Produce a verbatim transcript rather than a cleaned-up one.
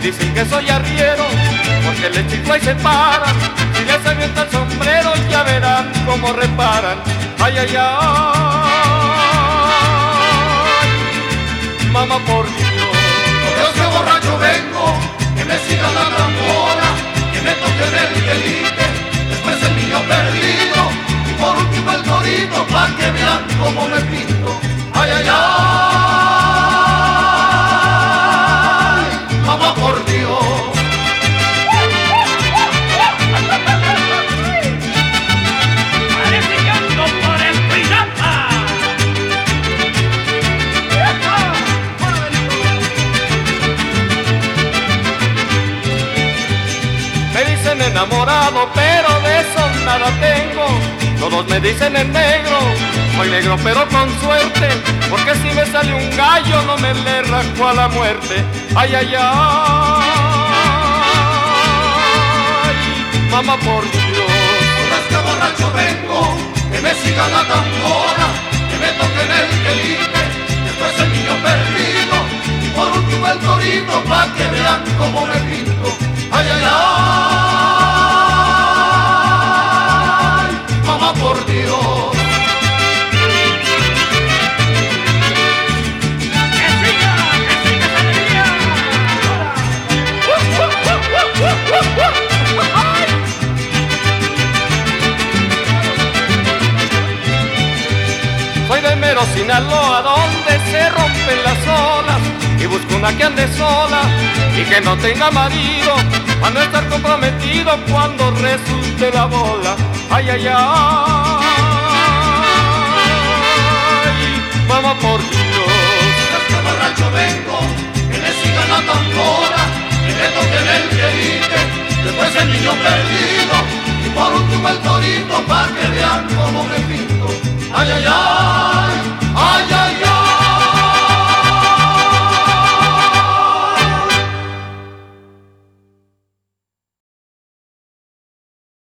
dicen que soy arriero, porque le chico y se paran. Si les avienta el sombrero ya verán cómo reparan. Ay, ay, ay, mamá por Dios. Por Dios que borracho vengo, que me siga la tambora, que me toque en el quelite, después el niño perdido, y por último el torito, pa' que vean cómo me pinto. Ay, ay, ay, mamá por Dios. Enamorado, pero de eso nada tengo. Todos me dicen en negro, soy negro pero con suerte, porque si me sale un gallo no me le rasco a la muerte. Ay, ay, ay, mamá por Dios. Por este borracho vengo, que me siga la tambora, que me toque en el quelite, después el niño perdido, y por último el torito, pa' que vean cómo me pinto. Ay, ay, ay, mamá por Dios. ¡Que siga, que siga esa alegría! Soy de Mero, Sinaloa, donde se rompen las olas, y busco una que ande sola y que no tenga marido, para no estar comprometido cuando resulte la bola. Ay, ay, ay, mamá por Dios.